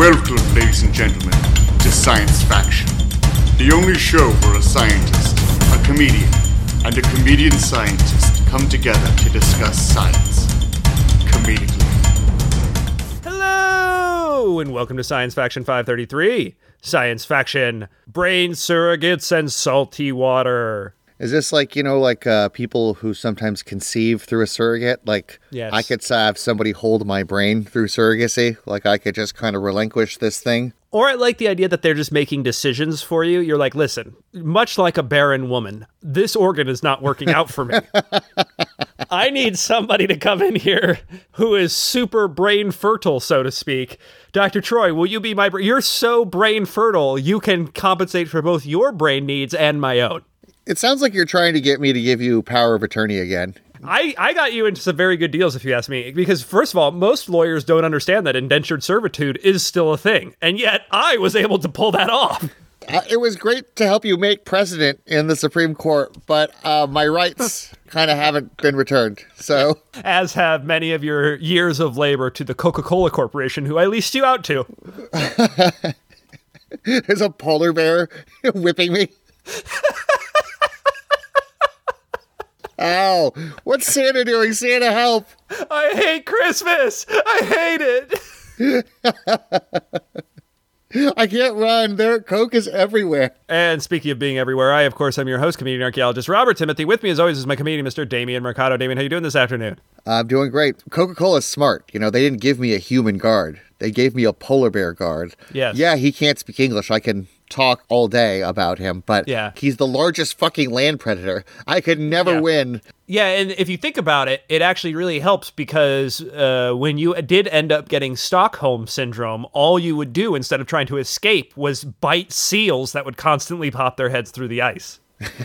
Welcome, ladies and gentlemen, to Science Faction, the only show where a scientist, a comedian, and a comedian scientist come together to discuss science comedically. Hello, and welcome to Science Faction 533. Science Faction, brain surrogates and salty water. Is this like, people who sometimes conceive through a surrogate? Like, yes. I could have somebody hold my brain through surrogacy? Like, I could just kind of relinquish this thing? Or I like the idea that they're just making decisions for you. You're like, listen, much like a barren woman, this organ is not working out for me. I need somebody to come in here who is super brain fertile, so to speak. Dr. Troy, will you be my brain? You're so brain fertile, you can compensate for both your brain needs and my own. It sounds like you're trying to get me to give you power of attorney again. I got you into some very good deals, if you ask me, because first of all, most lawyers don't understand that indentured servitude is still a thing, and yet I was able to pull that off. It was great to help you make precedent in the Supreme Court, but my rights kind of haven't been returned, so... As have many of your years of labor to the Coca-Cola Corporation, who I leased you out to. There's a polar bear whipping me. Ow! What's Santa doing? Santa, help! I hate Christmas! I hate it! I can't run. Coke is everywhere. And speaking of being everywhere, I, of course, am your host, comedian archaeologist Robert Timothy. With me, as always, is my comedian, Mr. Damian Mercado. Damian, how you doing this afternoon? I'm doing great. Coca-Cola's smart. They didn't give me a human guard. They gave me a polar bear guard. Yes. Yeah, he can't speak English. I can talk all day about him, but he's the largest fucking land predator. I could never win. Yeah, and if you think about it, it actually really helps because when you did end up getting Stockholm Syndrome, all you would do instead of trying to escape was bite seals that would constantly pop their heads through the ice.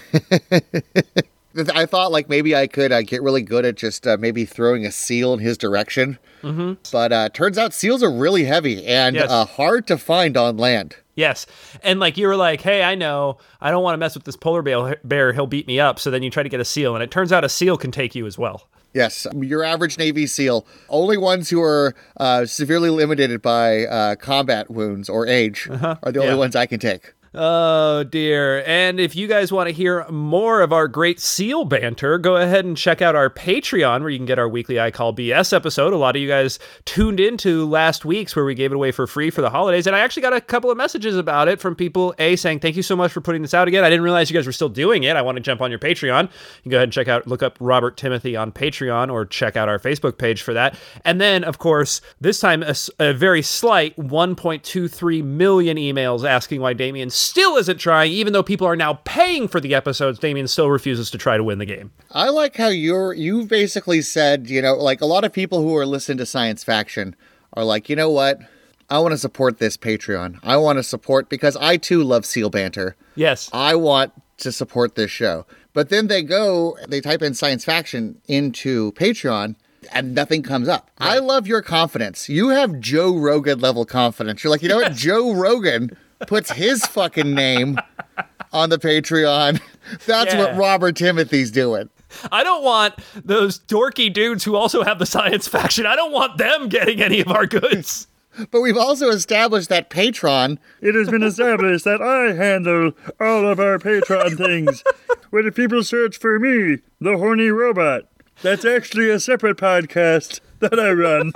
I thought like maybe I could get really good at just maybe throwing a seal in his direction. Mm-hmm. But turns out seals are really heavy and hard to find on land. Yes. And like you were like, hey, I know, I don't want to mess with this polar bear. He'll beat me up. So then you try to get a seal. And it turns out a seal can take you as well. Yes. Your average Navy SEAL. Only ones who are severely limited by combat wounds or age are the only ones I can take. Oh, dear. And if you guys want to hear more of our great SEAL banter, go ahead and check out our Patreon, where you can get our weekly I Call BS episode. A lot of you guys tuned into last week's where we gave it away for free for the holidays. And I actually got a couple of messages about it from people, saying, thank you so much for putting this out again. I didn't realize you guys were still doing it. I want to jump on your Patreon. You can go ahead and look up Robert Timothy on Patreon or check out our Facebook page for that. And then, of course, this time a very slight 1.23 million emails asking why Damian still isn't trying, even though people are now paying for the episodes. Damian still refuses to try to win the game. I like how you basically said, like a lot of people who are listening to Science Faction are like, you know what? I want to support this Patreon. I want to support, because I too love SEAL banter. Yes. I want to support this show. But then they type in Science Faction into Patreon, and nothing comes up. Right. I love your confidence. You have Joe Rogan level confidence. You're like, you know what? Joe Rogan puts his fucking name on the Patreon. That's what Robert Timothy's doing. I don't want those dorky dudes who also have the Science Faction. I don't want them getting any of our goods. But we've also established that Patreon. It has been established that I handle all of our Patreon things. When people search for me, the horny robot, that's actually a separate podcast that I run.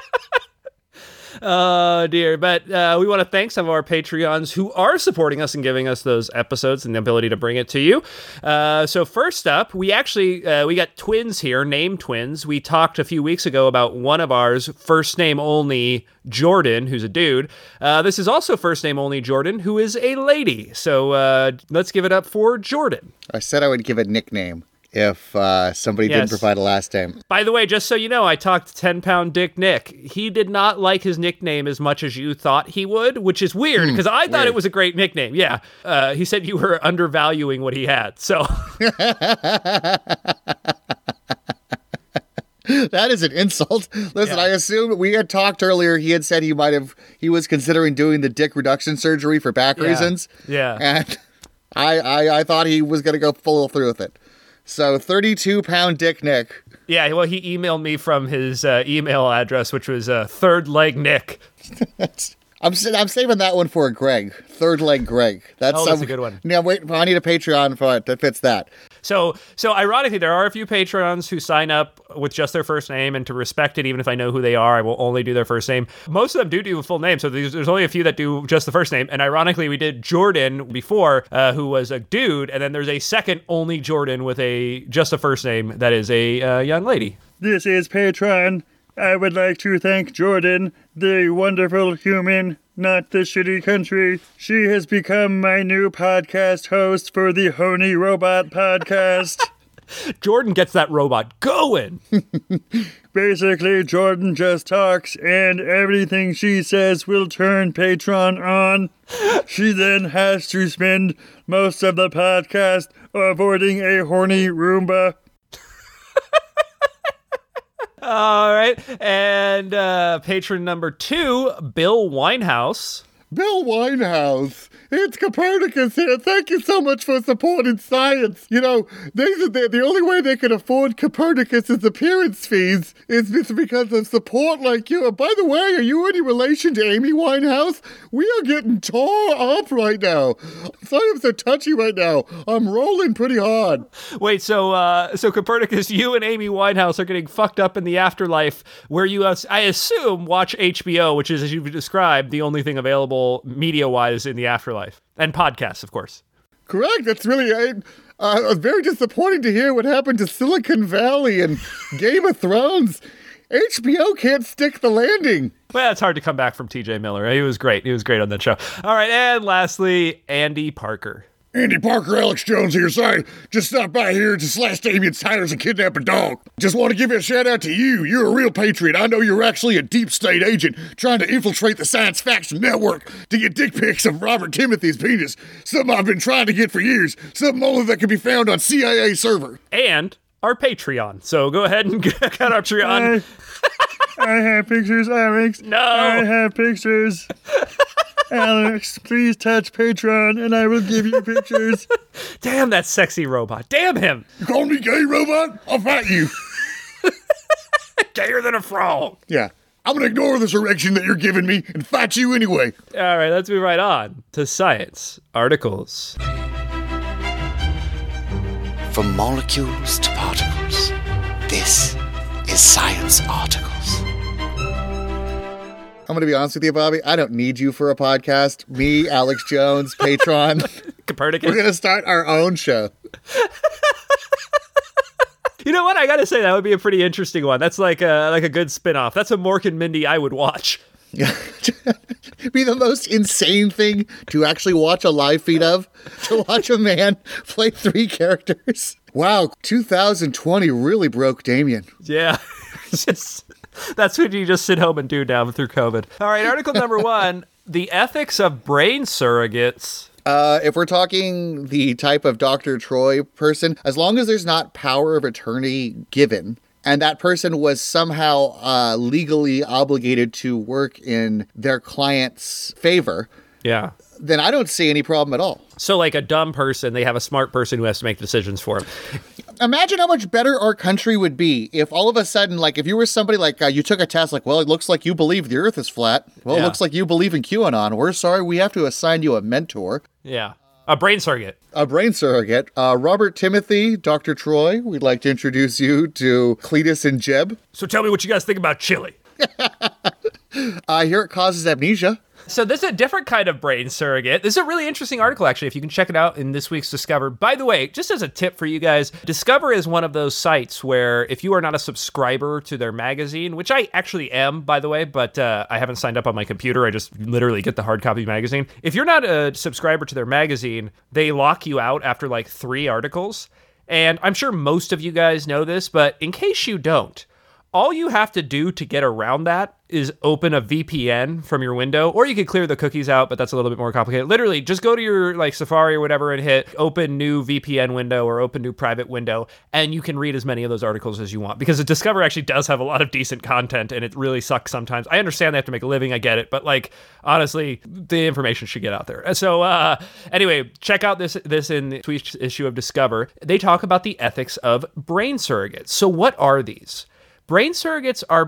Oh, dear. But we want to thank some of our Patreons who are supporting us and giving us those episodes and the ability to bring it to you. So first up, we got twins here, named twins. We talked a few weeks ago about one of ours, first name only Jordan, who's a dude. This is also first name only Jordan, who is a lady. So let's give it up for Jordan. I said I would give a nickname if somebody didn't provide a last name. By the way, just so you know, I talked to 10-pound Dick Nick. He did not like his nickname as much as you thought he would, which is weird, because I thought it was a great nickname. Yeah. He said you were undervaluing what he had, so... That is an insult. Listen, I assume we had talked earlier. He had said he was considering doing the dick reduction surgery for back reasons. Yeah. And I thought he was going to go full through with it. So 32-pound Dick Nick. Yeah, well, he emailed me from his email address, which was Third Leg Nick. I'm saving that one for a Greg. Third leg Greg. That's a good one. Yeah, wait. I need a Patreon for it that fits that. So ironically, there are a few Patreons who sign up with just their first name, and to respect it, even if I know who they are, I will only do their first name. Most of them do a full name, so there's only a few that do just the first name. And ironically, we did Jordan before, who was a dude, and then there's a second only Jordan with just a first name that is a young lady. This is Patreon. I would like to thank Jordan, the wonderful human, not the shitty country. She has become my new podcast host for the Honey Robot podcast. Jordan gets that robot going. Basically, Jordan just talks, and everything she says will turn Patreon on. She then has to spend most of the podcast avoiding a horny Roomba. All right. And patron number 2, Bill Winehouse. Bill Winehouse. It's Copernicus here. Thank you so much for supporting science. You know, the only way they can afford Copernicus's appearance fees is because of support like you. By the way, are you any relation to Amy Winehouse? We are getting tore up right now. Sorry I'm so touchy right now. I'm rolling pretty hard. Wait, so Copernicus, you and Amy Winehouse are getting fucked up in the afterlife, where you, I assume, watch HBO, which is, as you've described, the only thing available media-wise in the afterlife. And podcasts, of course. Correct. That's really very disappointing to hear what happened to Silicon Valley and Game of Thrones. HBO can't stick the landing. Well, it's hard to come back from TJ Miller. He was great. He was great on that show. All right, and lastly, Andy Parker. Andy Parker, Alex Jones here. Sorry, just stopped by here to slash Damien's tires and kidnap a dog. Just want to give a shout out to you. You're a real patriot. I know you're actually a deep state agent trying to infiltrate the Science Faction Network to get dick pics of Robert Timothy's penis. Something I've been trying to get for years. Something only that can be found on CIA server. And our Patreon. So go ahead and get our Patreon. I have pictures, Alex. No. I have pictures. Alex, please touch Patreon and I will give you pictures. Damn that sexy robot. Damn him. You call me gay, robot? I'll fight you. Gayer than a frog. Yeah. I'm going to ignore this erection that you're giving me and fight you anyway. All right, let's move right on to science articles. From molecules to particles, this is Science Articles. I'm going to be honest with you, Bobby. I don't need you for a podcast. Me, Alex Jones, Patreon. Copernicus. We're going to start our own show. You know what? I got to say, that would be a pretty interesting one. That's like a good spin-off. That's a Mork and Mindy I would watch. Be the most insane thing to actually watch a live feed of, to watch a man play 3 characters. Wow, 2020 really broke Damien. Yeah. That's what you just sit home and do now through COVID. All right, article number 1, the ethics of brain surrogates. If we're talking the type of Dr. Troy person, as long as there's not power of attorney given, and that person was somehow legally obligated to work in their client's favor, yeah, then I don't see any problem at all. So like a dumb person, they have a smart person who has to make decisions for them. Imagine how much better our country would be if all of a sudden, like, if you were somebody like you took a test, like, well, it looks like you believe the earth is flat. Well, It looks like you believe in QAnon. We're sorry, we have to assign you a mentor. Yeah. A brain surrogate. A brain surrogate. Robert Timothy, Dr. Troy, we'd like to introduce you to Cletus and Jeb. So tell me what you guys think about chili. I hear it causes amnesia. So this is a different kind of brain surrogate. This is a really interesting article, actually, if you can check it out in this week's Discover. By the way, just as a tip for you guys, Discover is one of those sites where if you are not a subscriber to their magazine, which I actually am, by the way, but I haven't signed up on my computer. I just literally get the hard copy magazine. If you're not a subscriber to their magazine, they lock you out after like 3 articles. And I'm sure most of you guys know this, but in case you don't, all you have to do to get around that is open a VPN from your window, or you could clear the cookies out, but that's a little bit more complicated. Literally, just go to your like Safari or whatever and hit open new VPN window or open new private window, and you can read as many of those articles as you want, because Discover actually does have a lot of decent content, and it really sucks sometimes. I understand they have to make a living, I get it, but like, honestly, the information should get out there. So anyway, check out this in the tweet issue of Discover. They talk about the ethics of brain surrogates. So what are these? Brain surrogates are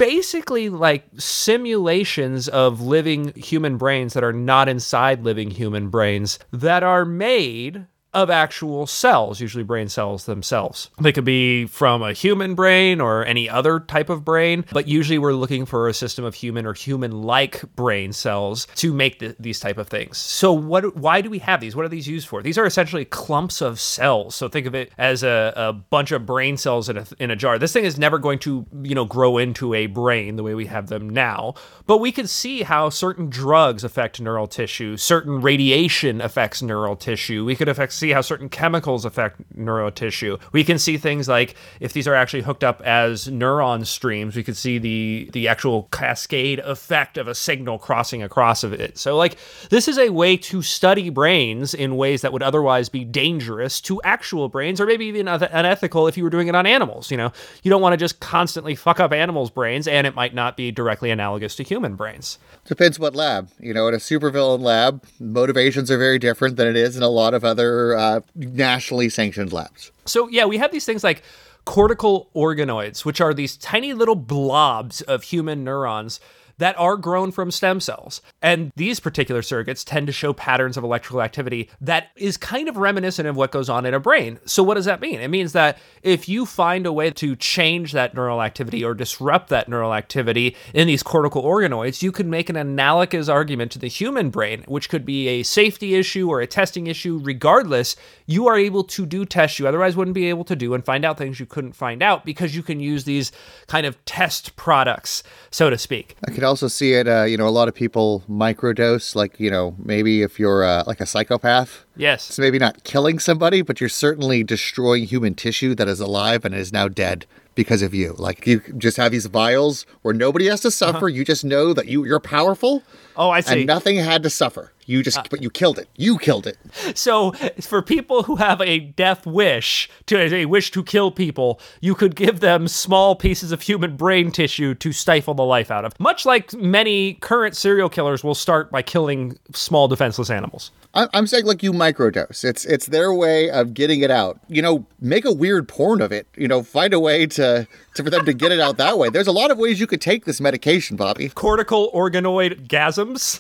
basically like simulations of living human brains that are not inside living human brains that are made of actual cells, usually brain cells themselves. They could be from a human brain or any other type of brain, but usually we're looking for a system of human or human-like brain cells to make these type of things. So why do we have these? What are these used for? These are essentially clumps of cells. So think of it as a bunch of brain cells in a jar. This thing is never going to, grow into a brain the way we have them now, but we can see how certain drugs affect neural tissue, certain radiation affects neural tissue. We could see how certain chemicals affect neural tissue. We can see things like if these are actually hooked up as neuron streams, we could see the actual cascade effect of a signal crossing across of it. So like this is a way to study brains in ways that would otherwise be dangerous to actual brains, or maybe even unethical if you were doing it on animals. You don't want to just constantly fuck up animals' brains, and it might not be directly analogous to human brains. Depends what lab. In a supervillain lab, motivations are very different than it is in a lot of other nationally sanctioned labs. So yeah, we have these things like cortical organoids, which are these tiny little blobs of human neurons that are grown from stem cells. And these particular surrogates tend to show patterns of electrical activity that is kind of reminiscent of what goes on in a brain. So what does that mean? It means that if you find a way to change that neural activity or disrupt that neural activity in these cortical organoids, you could make an analogous argument to the human brain, which could be a safety issue or a testing issue. Regardless, you are able to do tests you otherwise wouldn't be able to do and find out things you couldn't find out because you can use these kind of test products, so to speak. I could also see it, a lot of people microdose, like, maybe if you're like a psychopath. Yes. So maybe not killing somebody, but you're certainly destroying human tissue that is alive and is now dead because of you. Like you just have these vials where nobody has to suffer. You just know that you're powerful. Oh, I see. And nothing had to suffer. But you killed it. You killed it. So for people who have a death wish, a wish to kill people, you could give them small pieces of human brain tissue to stifle the life out of. Much like many current serial killers will start by killing small defenseless animals. I'm saying like you microdose. It's their way of getting it out. Make a weird porn of it. Find a way for them to get it out that way. There's a lot of ways you could take this medication, Bobby. Cortical organoid gasms.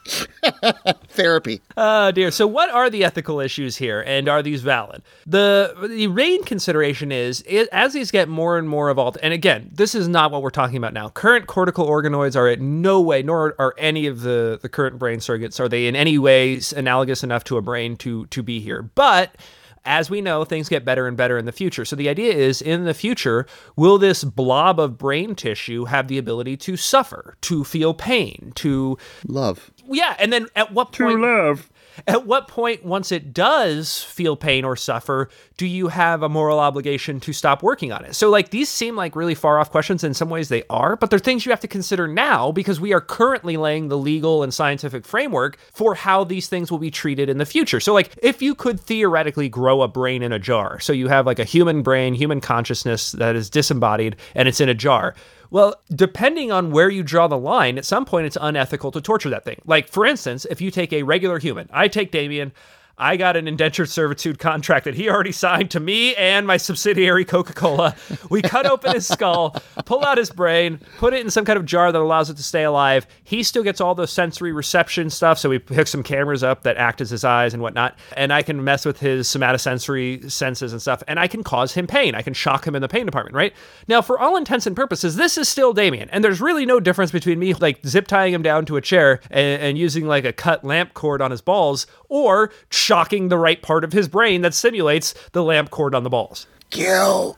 Therapy. Oh dear. So what are the ethical issues here, and are these valid? The main consideration is as these get more and more evolved, and again, this is not what we're talking about now. Current cortical organoids are in no way, nor are any of the current brain surrogates, are they in any way analogous enough to a brain to be here. But as we know, things get better and better in the future. So the idea is, in the future, will this blob of brain tissue have the ability to suffer, to feel pain, to love? Yeah, and then at what point... To love. At what point, once it does feel pain or suffer, do you have a moral obligation to stop working on it? So, like, these seem like really far off questions. In some ways they are, but they're things you have to consider now because we are currently laying the legal and scientific framework for how these things will be treated in the future. So, like, if you could theoretically grow a brain in a jar, so you have like a human brain, human consciousness that is disembodied, and it's in a jar. Well, depending on where you draw the line, at some point it's unethical to torture that thing. Like, for instance, if you take a regular human, I take Damien, I got an indentured servitude contract that he already signed to me and my subsidiary Coca-Cola. We cut open his skull, pull out his brain, put it in some kind of jar that allows it to stay alive. He still gets all the sensory reception stuff, so we hook some cameras up that act as his eyes and whatnot, and I can mess with his somatosensory senses and stuff, and I can cause him pain. I can shock him in the pain department, right? Now, for all intents and purposes, this is still Damien, and there's really no difference between me, like, zip tying him down to a chair and using, like, a cut lamp cord on his balls, or shocking the right part of his brain that simulates the lamp cord on the balls. Kill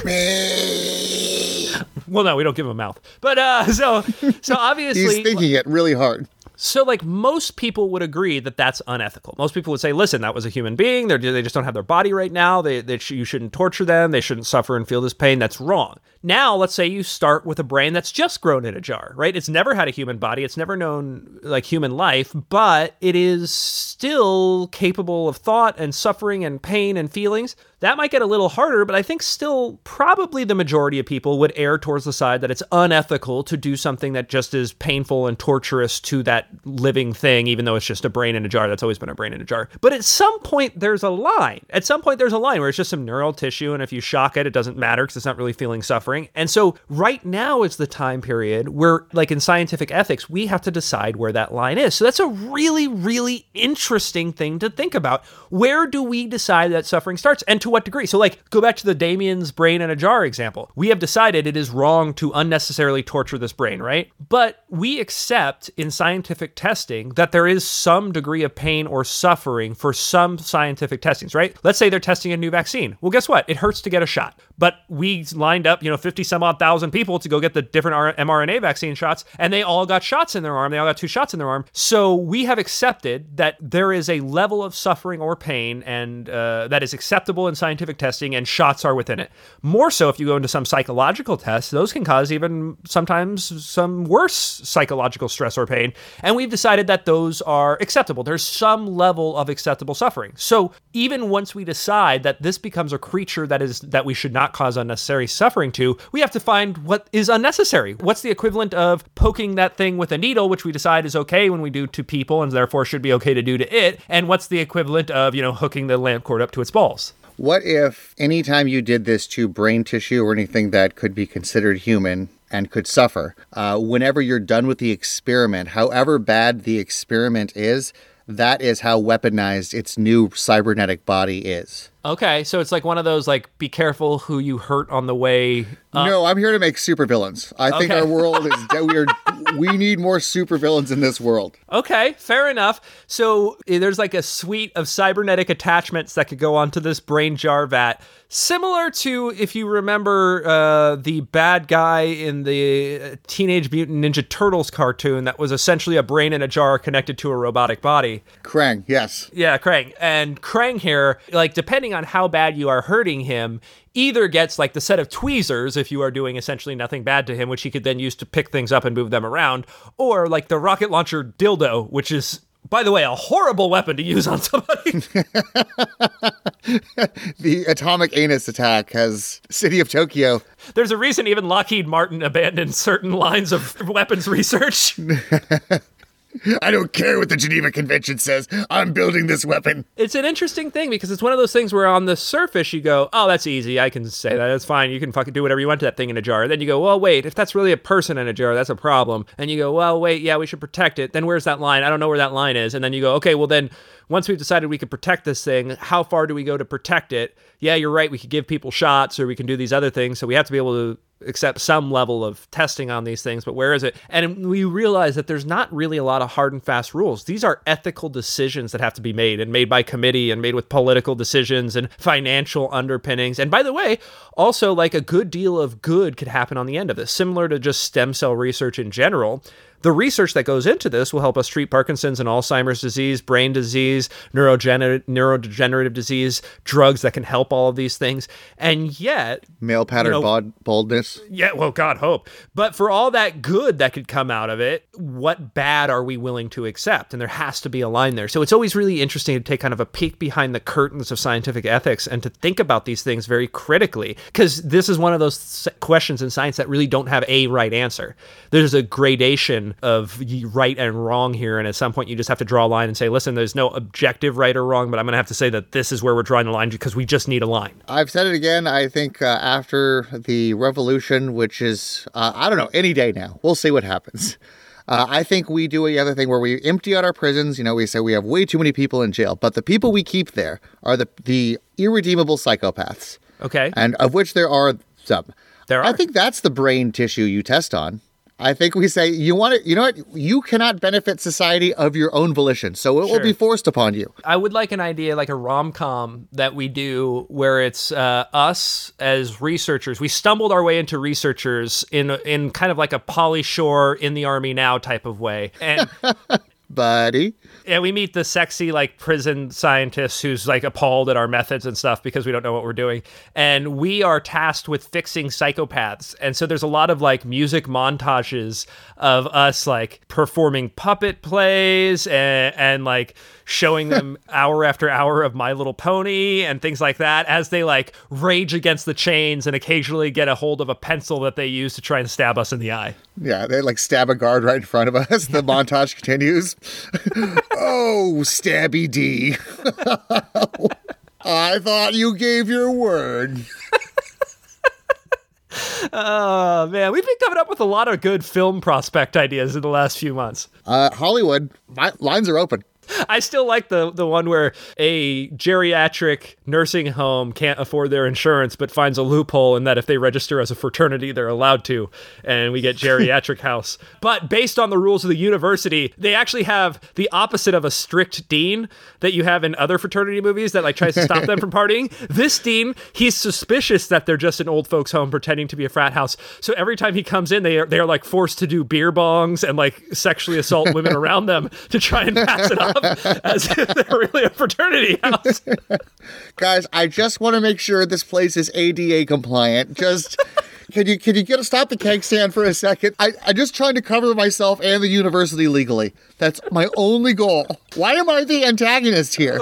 me. Well, no, we don't give him a mouth. But so obviously he's thinking it really hard. So, like, most people would agree that that's unethical. Most people would say, listen, that was a human being. They just don't have their body right now. You shouldn't torture them. They shouldn't suffer and feel this pain. That's wrong. Now, let's say you start with a brain that's just grown in a jar, right? It's never had a human body. It's never known, like, human life, but it is still capable of thought and suffering and pain and feelings. That might get a little harder, but I think still probably the majority of people would err towards the side that it's unethical to do something that just is painful and torturous to that living thing, even though it's just a brain in a jar. That's always been a brain in a jar. But at some point, there's a line. At some point, there's a line where it's just some neural tissue, and if you shock it, it doesn't matter because it's not really feeling suffering. suffering. And so right now is the time period where, like in scientific ethics, we have to decide where that line is. So that's a really, really interesting thing to think about. Where do we decide that suffering starts, and to what degree? So like, go back to the Damien's brain in a jar example. We have decided it is wrong to unnecessarily torture this brain, right? But we accept in scientific testing that there is some degree of pain or suffering for some scientific testings, right? Let's say they're testing a new vaccine. Well, guess what? It hurts to get a shot. But we lined up, 50 some odd thousand people to go get the different mRNA vaccine shots, and they all got shots in their arm. They all got 2 shots in their arm. So we have accepted that there is a level of suffering or pain, and that is acceptable in scientific testing, and shots are within it. More so if you go into some psychological tests, those can cause even sometimes some worse psychological stress or pain. And we've decided that those are acceptable. There's some level of acceptable suffering. So even once we decide that this becomes a creature that we should not cause unnecessary suffering to, we have to find what is unnecessary. What's the equivalent of poking that thing with a needle, which we decide is okay when we do to people and therefore should be okay to do to it? And what's the equivalent of, hooking the lamp cord up to its balls? What if anytime you did this to brain tissue or anything that could be considered human and could suffer, whenever you're done with the experiment, however bad the experiment is, that is how weaponized its new cybernetic body is? Okay, so it's like one of those, like, be careful who you hurt on the way up. No, I'm here to make supervillains. I think our world is we need more supervillains in this world. Okay, fair enough. So there's like a suite of cybernetic attachments that could go onto this brain jar vat, similar to, if you remember, the bad guy in the Teenage Mutant Ninja Turtles cartoon that was essentially a brain in a jar connected to a robotic body. Krang, yes. Yeah, Krang. And Krang here, like, depending on how bad you are hurting him, either gets like the set of tweezers if you are doing essentially nothing bad to him, which he could then use to pick things up and move them around, or like the rocket launcher dildo, which is, by the way, a horrible weapon to use on somebody. The atomic anus attack has City of Tokyo. There's a reason even Lockheed Martin abandoned certain lines of weapons research. I don't care what the Geneva Convention says. I'm building this weapon. It's an interesting thing because it's one of those things where on the surface you go, oh, that's easy. I can say that. It's fine. You can fucking do whatever you want to that thing in a jar. Then you go, well, wait, if that's really a person in a jar, that's a problem. And you go, well, wait, yeah, we should protect it. Then where's that line? I don't know where that line is. And then you go, okay, well then once we've decided we could protect this thing, how far do we go to protect it? Yeah, you're right. We could give people shots or we can do these other things. So we have to be able to accept some level of testing on these things, but where is it? And we realize that there's not really a lot of hard and fast rules. These are ethical decisions that have to be made, and made by committee, and made with political decisions and financial underpinnings. And by the way, also like a good deal of good could happen on the end of this, similar to just stem cell research in general. The research that goes into this will help us treat Parkinson's and Alzheimer's disease, brain disease, neurodegenerative disease, drugs that can help all of these things. And yet... male pattern baldness. Yeah, well, God hope. But for all that good that could come out of it, what bad are we willing to accept? And there has to be a line there. So it's always really interesting to take kind of a peek behind the curtains of scientific ethics and to think about these things very critically. Because this is one of those questions in science that really don't have a right answer. There's a gradation of right and wrong here, and at some point you just have to draw a line and say, listen, there's no objective right or wrong, but I'm gonna have to say that this is where we're drawing the line because we just need a line. I've said it again. I think after the revolution, which is I don't know, any day now, we'll see what happens. I think we do the other thing where we empty out our prisons. We say we have way too many people in jail, but the people we keep there are the irredeemable psychopaths. Okay. And of which there are some. There are. I think that's the brain tissue you test on. I think we say, you know what? You cannot benefit society of your own volition, so it will be forced upon you. I would like an idea, like a rom-com that we do where it's us as researchers. We stumbled our way into researchers in kind of like a Pauly Shore in the Army Now type of way. And buddy. Yeah, we meet the sexy, like, prison scientist who's, like, appalled at our methods and stuff because we don't know what we're doing. And we are tasked with fixing psychopaths. And so there's a lot of, like, music montages of us, like, performing puppet plays and like, showing them hour after hour of My Little Pony and things like that as they, like, rage against the chains and occasionally get a hold of a pencil that they use to try and stab us in the eye. Yeah, they, like, stab a guard right in front of us. The montage continues. Oh, Stabby D. I thought you gave your word. Oh, man. We've been coming up with a lot of good film prospect ideas in the last few months. Hollywood, my lines are open. I still like the one where a geriatric nursing home can't afford their insurance but finds a loophole in that if they register as a fraternity, they're allowed to, and we get geriatric house. But based on the rules of the university, they actually have the opposite of a strict dean that you have in other fraternity movies that like tries to stop them from partying. This dean, he's suspicious that they're just an old folks home pretending to be a frat house. So every time he comes in, they are like forced to do beer bongs and like sexually assault women around them to try and pass it off as if they're really a fraternity house. Guys, I just want to make sure this place is ADA compliant. Just can you get to stop the keg stand for a second? I'm just trying to cover myself and the university legally. That's my only goal. Why am I the antagonist here?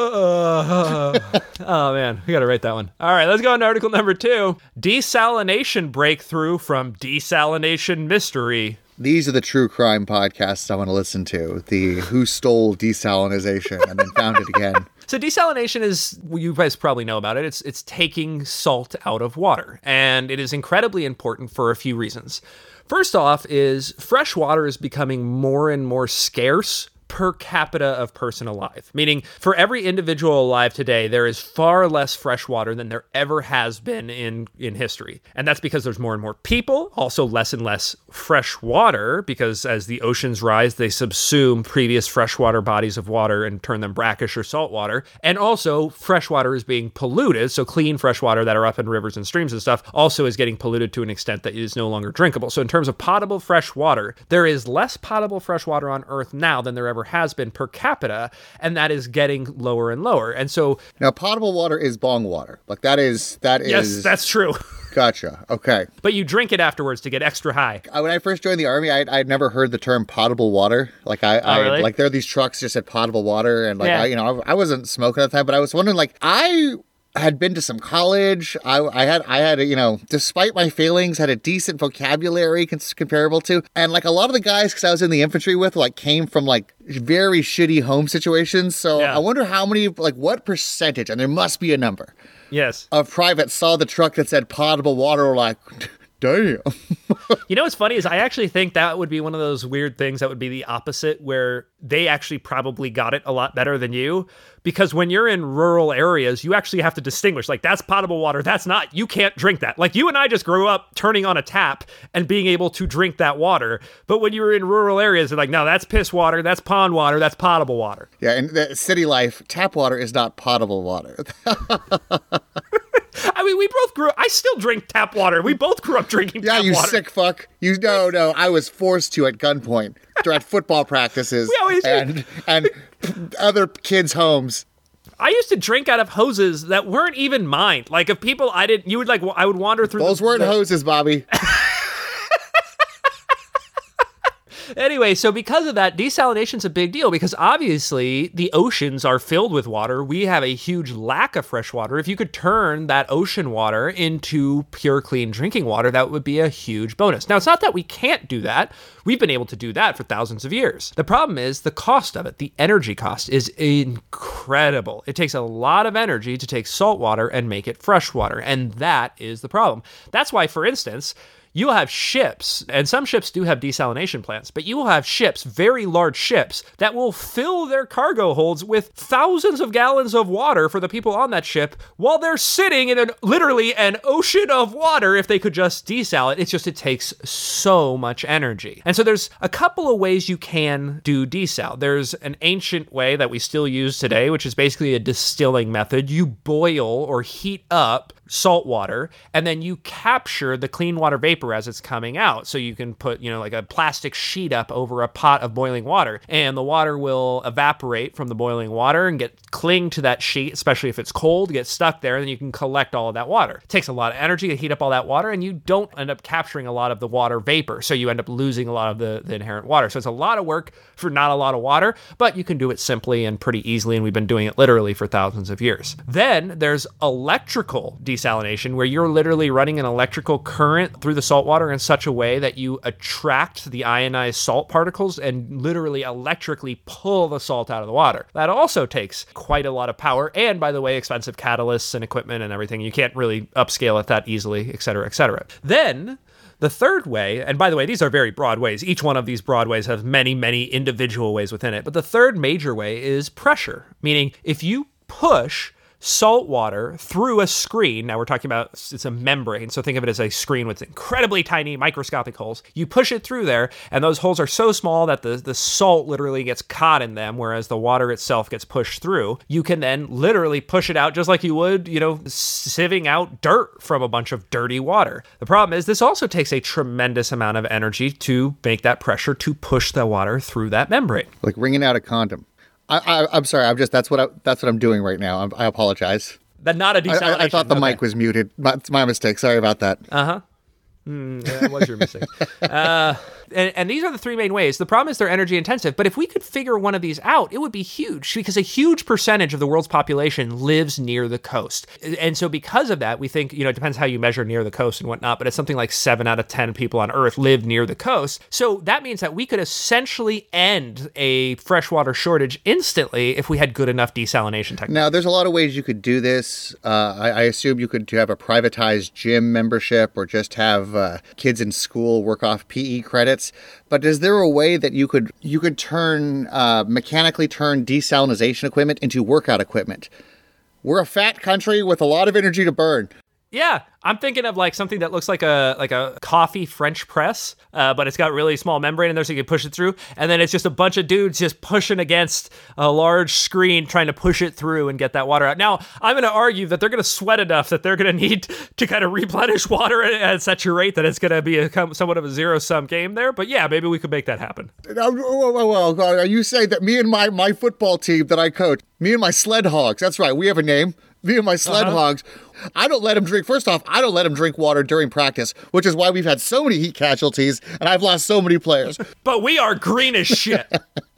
Oh man, we gotta write that one. All right, let's go on to article number 2. Desalination breakthrough from desalination mystery. These are the true crime podcasts I want to listen to. The who stole desalinization and then found it again. So desalination is, you guys probably know about it, it's taking salt out of water, and it is incredibly important for a few reasons. First off is fresh water is becoming more and more scarce per capita of person alive, meaning for every individual alive today, there is far less fresh water than there ever has been in history. And that's because there's more and more people, also less and less fresh water, because as the oceans rise, they subsume previous freshwater bodies of water and turn them brackish or saltwater. And also fresh water is being polluted, so clean fresh water that are up in rivers and streams and stuff also is getting polluted to an extent that it is no longer drinkable. So in terms of potable fresh water, there is less potable fresh water on Earth now than there ever has been per capita, and that is getting lower and lower. And so now potable water is bong water. Like that is yes, that's true. Gotcha. Okay. But you drink it afterwards to get extra high. When I first joined the Army, I'd never heard the term potable water. Like really? Like there are these trucks just said potable water, and like Yeah. I wasn't smoking at the time, but I was wondering, like, I had been to some college. I had despite my failings, had a decent vocabulary comparable to, and like a lot of the guys, because I was in the infantry with, like, came from like very shitty home situations. So Yeah. I wonder how many, like, what percentage, and there must be a number, Yes. of privates saw the truck that said potable water, or like, damn. You know what's funny is I actually think that would be one of those weird things that would be the opposite, where they actually probably got it a lot better than you. Because when you're in rural areas, you actually have to distinguish, like, that's potable water, that's not, you can't drink that. Like, you and I just grew up turning on a tap and being able to drink that water. But when you were in rural areas, they're like, no, that's piss water, that's pond water, that's potable water. Yeah, in the city life, tap water is not potable water. I mean, we both grew up, I still drink tap water. We both grew up drinking Yeah, tap you water. sick fuck. No, I was forced to at gunpoint at football practices We always and other kids' homes. I used to drink out of hoses that weren't even mine. Like, if people, I would wander through Those weren't hoses, Bobby. Anyway, so because of that, desalination's a big deal, because obviously the oceans are filled with water. We have a huge lack of fresh water. If you could turn that ocean water into pure, clean drinking water, that would be a huge bonus. Now, it's not that we can't do that. We've been able to do that for thousands of years. The problem is the cost of it. The energy cost is incredible. It takes a lot of energy to take salt water and make it fresh water, and that is the problem. That's why, for instance, you'll have ships, and some ships do have desalination plants, but you will have ships, very large ships, that will fill their cargo holds with thousands of gallons of water for the people on that ship while they're sitting in literally an ocean of water. If they could just desal it, it takes so much energy. And so there's a couple of ways you can do desal. There's an ancient way that we still use today, which is basically a distilling method. You boil or heat up salt water, and then you capture the clean water vapor as it's coming out. So you can put, like a plastic sheet up over a pot of boiling water, and the water will evaporate from the boiling water and cling to that sheet, especially if it's cold, get stuck there, and then you can collect all of that water. It takes a lot of energy to heat up all that water, and you don't end up capturing a lot of the water vapor, so you end up losing a lot of the inherent water. So it's a lot of work for not a lot of water, but you can do it simply and pretty easily, and we've been doing it literally for thousands of years. Then there's electrical desalination, where you're literally running an electrical current through the salt water in such a way that you attract the ionized salt particles and literally electrically pull the salt out of the water. That also takes quite a lot of power, and, by the way, expensive catalysts and equipment and everything. You can't really upscale it that easily, et cetera, et cetera. Then The third way, and by the way, these are very broad ways. Each one of these broad ways has many, many individual ways within it. But the third major way is pressure, meaning if you push salt water through a screen. Now we're talking about, it's a membrane, so think of it as a screen with incredibly tiny microscopic holes. You push it through there, and those holes are so small that the salt literally gets caught in them, whereas the water itself gets pushed through. You can then literally push it out just like you would, sieving out dirt from a bunch of dirty water. The problem is this also takes a tremendous amount of energy to make that pressure to push the water through that membrane. Like wringing out a condom. I'm sorry. That's what I'm doing right now. I apologize. That's not a desalination. I thought the mic was muted. It's my mistake. Sorry about that. That was your mistake. And these are the three main ways. The problem is they're energy intensive, but if we could figure one of these out, it would be huge because a huge percentage of the world's population lives near the coast. And so because of that, we think, it depends how you measure near the coast and whatnot, but it's something like 7 out of 10 people on Earth live near the coast. So that means that we could essentially end a freshwater shortage instantly if we had good enough desalination technology. Now, there's a lot of ways you could do this. I assume you could have a privatized gym membership or just have kids in school work off PE credits. But is there a way that you could mechanically turn desalination equipment into workout equipment? We're a fat country with a lot of energy to burn. Yeah, I'm thinking of like something that looks like a coffee French press, but it's got really small membrane in there so you can push it through. And then it's just a bunch of dudes just pushing against a large screen trying to push it through and get that water out. Now, I'm going to argue that they're going to sweat enough that they're going to need to kind of replenish water at such a rate that it's going to be somewhat of a zero-sum game there. But yeah, maybe we could make that happen. Well, are you saying that me and my football team that I coach, me and my sled hogs, that's right, we have a name, me and my sled hogs, I don't let them drink. First off, I don't let them drink water during practice, which is why we've had so many heat casualties and I've lost so many players. But we are green as shit.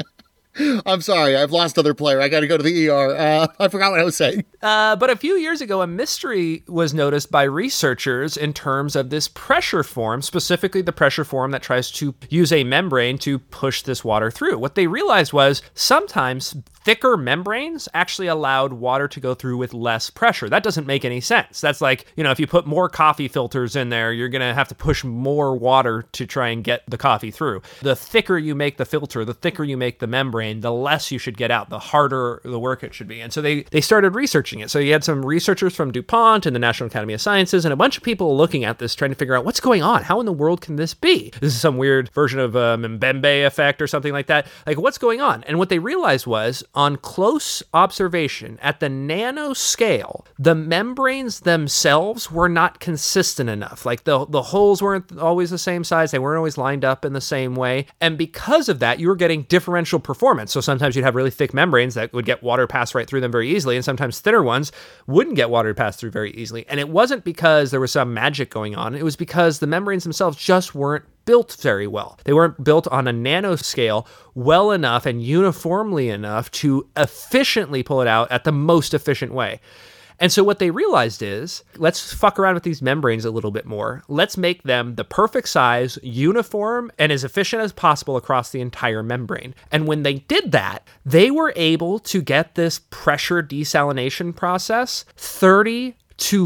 I'm sorry, I've lost another player. I got to go to the ER. I forgot what I was saying. But a few years ago, a mystery was noticed by researchers in terms of this pressure form, specifically the pressure form that tries to use a membrane to push this water through. What they realized was sometimes thicker membranes actually allowed water to go through with less pressure. That doesn't make any sense. That's like, if you put more coffee filters in there, you're going to have to push more water to try and get the coffee through. The thicker you make the filter, the thicker you make the membrane, the less you should get out, the harder the work it should be. And so they started researching it. So you had some researchers from DuPont and the National Academy of Sciences and a bunch of people looking at this, trying to figure out what's going on. How in the world can this be? This is some weird version of Mbembe effect or something like that. Like, what's going on? And what they realized was, on close observation at the nano scale, the membranes themselves were not consistent enough. Like the holes weren't always the same size. They weren't always lined up in the same way. And because of that, you were getting differential performance. So sometimes you'd have really thick membranes that would get water passed right through them very easily. And sometimes thinner ones wouldn't get water passed through very easily. And it wasn't because there was some magic going on. It was because the membranes themselves just weren't built very well. They weren't built on a nanoscale well enough and uniformly enough to efficiently pull it out at the most efficient way. And so what they realized is, let's fuck around with these membranes a little bit more. Let's make them the perfect size, uniform, and as efficient as possible across the entire membrane. And when they did that, they were able to get this pressure desalination process 30 to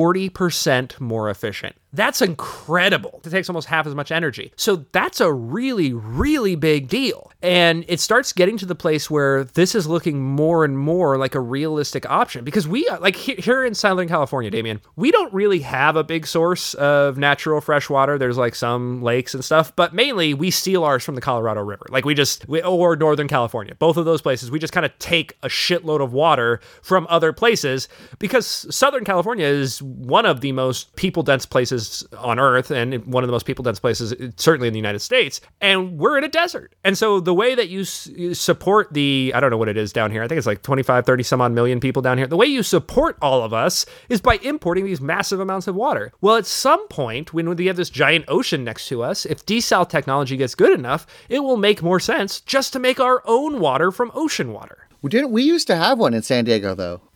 40% more efficient. That's incredible. It takes almost half as much energy. So that's a really, really big deal. And it starts getting to the place where this is looking more and more like a realistic option, because we, like here in Southern California, Damien, we don't really have a big source of natural fresh water. There's like some lakes and stuff, but mainly we steal ours from the Colorado River. Like or Northern California, both of those places, we just kind of take a shitload of water from other places, because Southern California is one of the most people-dense places on Earth and one of the most people-dense places, certainly in the United States, and we're in a desert. And so the way that you support I don't know what it is down here, I think it's like 25, 30 some odd million people down here. The way you support all of us is by importing these massive amounts of water. Well, at some point, when we have this giant ocean next to us, if desal technology gets good enough, it will make more sense just to make our own water from ocean water. We used to have one in San Diego, though.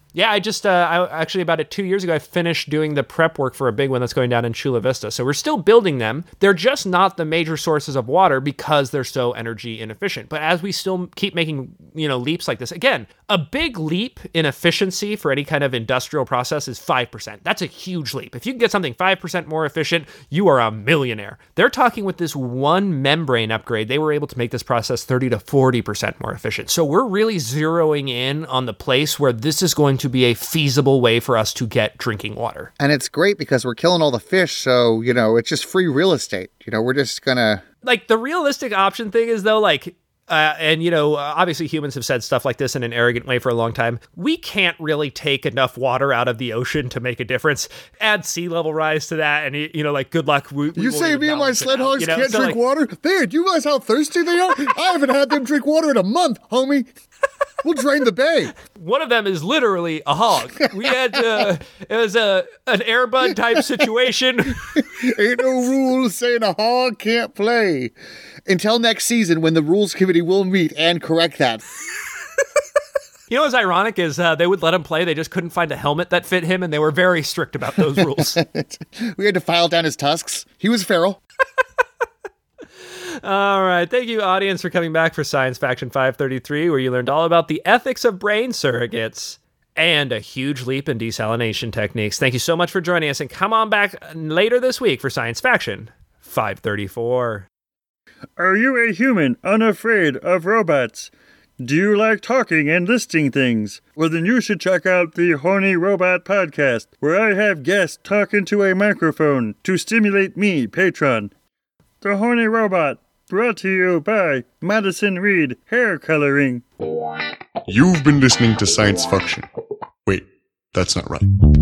Yeah, I actually about 2 years ago, I finished doing the prep work for a big one that's going down in Chula Vista. So we're still building them. They're just not the major sources of water because they're so energy inefficient. But as we still keep making, leaps like this, again, a big leap in efficiency for any kind of industrial process is 5%. That's a huge leap. If you can get something 5% more efficient, you are a millionaire. They're talking with this one membrane upgrade, they were able to make this process 30 to 40% more efficient. So we're really zeroing in on the place where this is going to be a feasible way for us to get drinking water. And it's great because we're killing all the fish, so, it's just free real estate. We're just gonna... Like, the realistic option thing is, though, obviously humans have said stuff like this in an arrogant way for a long time. We can't really take enough water out of the ocean to make a difference. Add sea level rise to that, and, good luck. You say me and my sled hogs can't drink water? Do you realize how thirsty they are? I haven't had them drink water in a month, homie. We'll drain the bay. One of them is literally a hog. We had it was an Airbud type situation. Ain't no rules saying a hog can't play. Until next season, when the rules committee will meet and correct that. What's ironic is they would let him play. They just couldn't find a helmet that fit him, and they were very strict about those rules. We had to file down his tusks. He was feral. All right. Thank you, audience, for coming back for Science Faction 533, where you learned all about the ethics of brain surrogates and a huge leap in desalination techniques. Thank you so much for joining us, and come on back later this week for Science Faction 534. Are you a human unafraid of robots? Do you like talking and listing things? Well, then you should check out the Horny Robot Podcast, where I have guests talking to a microphone to stimulate me, Patron. The Horny Robot, brought to you by Madison Reed Hair Coloring. You've been listening to Science Faction. Wait, that's not right.